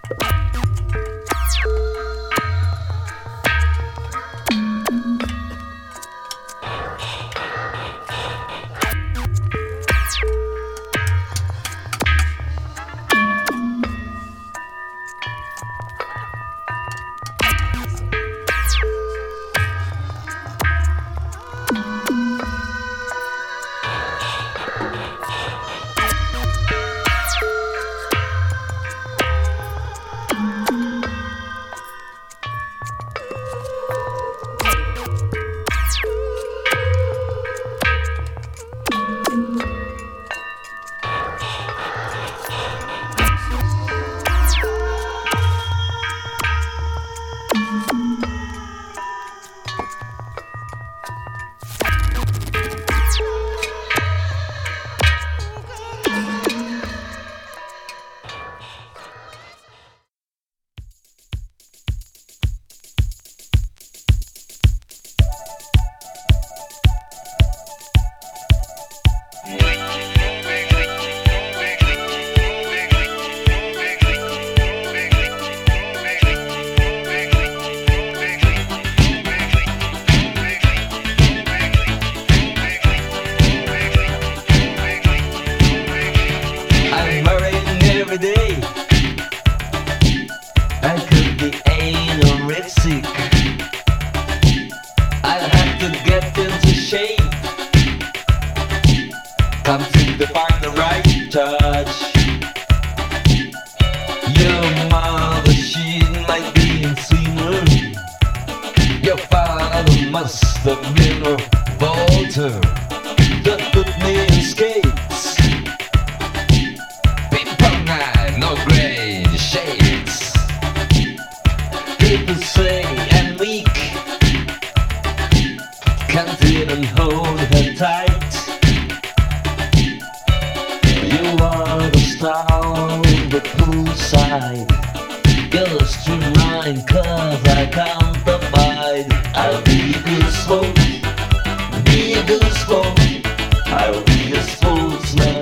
Come to find the right touch. Your mother, she might be insane. Your father must have been a revolter that put me in skates. Ping pong night, no gray shades. People say I'm weak, can't even hold her tight. You are the star on the poolside. You're a stream line, cause I can't abide. I'll be a good sport, be a good sport. I'll be a sportsman.